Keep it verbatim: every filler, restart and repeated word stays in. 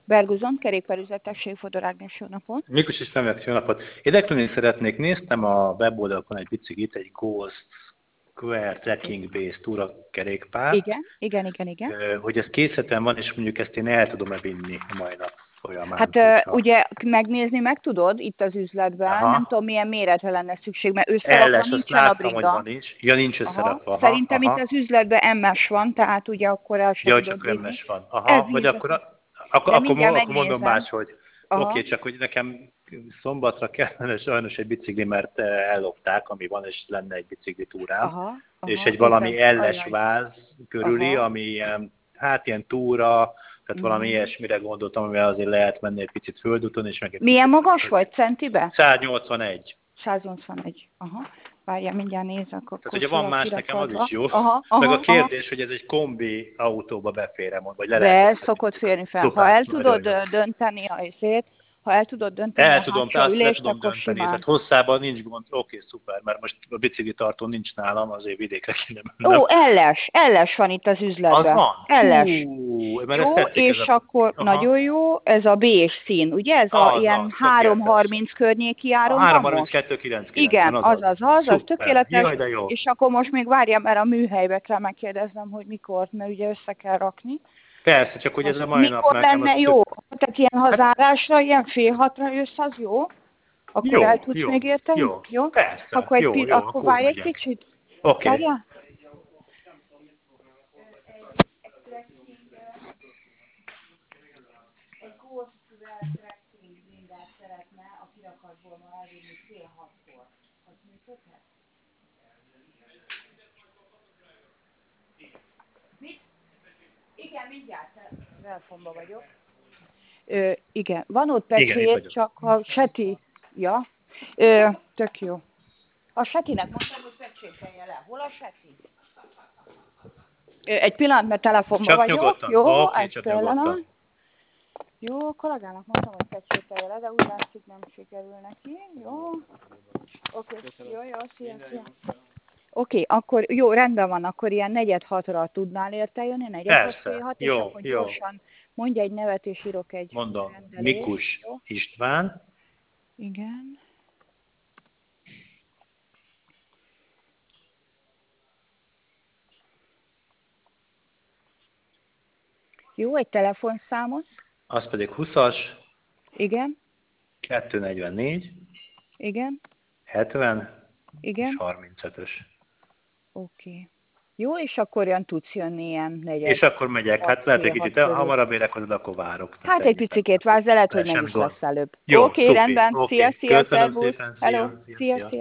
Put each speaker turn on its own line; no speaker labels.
Berguzon, kerékpárüzetesség, Fodor Ágnes, jó napot.
Mikus is Szemek, jó napot. Érdeklődni szeretnék, néztem a weboldalon egy biciklit, egy Ghost Square Trekking Base túra kerékpár.
Igen, igen, igen, igen.
Hogy ez készleten van, és mondjuk ezt én el tudom-e vinni a mai nap folyamán.
Hát hogyha... ugye megnézni meg tudod itt az üzletben, aha. Nem tudom milyen méretre lenne szükség, mert összerakva nincsen a briga.
Hogy van, nincs. Ja, nincs összerakva.
Aha. Szerintem aha. Itt az üzletben em es van, tehát ugye akkor el sem
ja,
tudod
csak em es van. Aha, vagy akkor, akkor, akkor, akkor mondom máshogy. Oké, okay, csak hogy nekem szombatra kellene sajnos egy bicikli, mert ellopták, ami van, és lenne egy bicikli túrám. Aha, aha, és egy valami elles váz körüli, aha. Ami ilyen, hát ilyen túra, tehát valami mm. ilyesmire gondoltam, amivel azért lehet menni egy picit földúton. És meg egy
milyen magas vagy centibe?
száznyolcvanegy.
száznyolcvanegy, aha. Várjál, mindjárt nézz, akkor...
Tehát ugye van más, nekem az is jó.
Aha, aha,
meg a kérdés,
aha.
hogy ez egy kombi autóba befér-e, vagy le
be
lehet...
szokott férni fel. Szuper, ha el tudod dönteni a izét, ha el tudod dönteni
el
a
tudom,
hátsó ülést,
tudom
akkor
dönteni.
simán.
Tehát hosszában nincs gond. Oké, okay, szuper, mert most a biciklitartó nincs nálam, azért vidékre kéne mennem.
Ó, elles, elles van itt az üzletben.
Az van?
Elles.
Hú,
jó, és a... akkor aha. Nagyon jó, ez a beige szín, ugye? Ez az, a ilyen három harminc környéki áron
három harminckettő kilencvenkilenc.
Igen, az az, az, az tökéletes.
Jaj, de jó.
És akkor most még várjam, mert a műhelybe kell megkérdeznem, hogy mikor, mert ugye össze kell rakni.
Persze, csak hogy ez a mai nap
mikor lenne
az
jó? Tök... Tehát ilyen hazárásra, ilyen fél hatra jössz, az jó? Akkor
jó,
el tudsz
jó,
még érteni?
Jó,
jó?
Persze,
akkor egy
jó,
pi-
jó,
akkor várj egy kicsit.
Oké. Okay.
Egy Ghost Trekking mindent szeretne a kirakatból ma elvinni fél hatkor. Az működhet? Mit? Igen, mindjárt. Telefonban vagyok. Ö, igen, van ott pecsét, csak a seti... Ja, Ö, tök jó. A setinek mondtam, hogy pecsételje le. Hol a seti? Ö, egy pillanat, mert telefonban
csak
vagyok.
Nyugodtan.
Jó,
okay,
egy pillanat. Jó, a kollégának mondtam, hogy pecsételje le, de úgy látszik nem sikerül neki. Jó. Oké, okay. Jó, jó, szia, szia. Oké, okay, akkor jó, rendben van, akkor ilyen negyed hatra tudnál érte jönni, negyed hat, fél hat, és
jó,
akkor
jó.
gyorsan mondj egy nevet, és írok egy
Mondom,
rendelést.
Mikus jó? István.
Igen. Jó, egy telefonszámot.
Az pedig huszas.
Igen.
kettőnegyvennégy.
Igen.
hetven.
Igen.
És harmincötös.
Oké. Okay. Jó, és akkor olyan tudsz jönni ilyen negyed.
És akkor megyek. Hát lehet, hogy kicsit hamarabb érek hozzá, akkor várok.
Hát egy picikét vársz, de lehet, hogy meg is lesz előbb.
Jó,
Oké, okay, rendben.
Okay.
Szia, szia,
Köszönöm
szervusz.
szépen.
Hello.
Szia,
szia,
szia.
szia.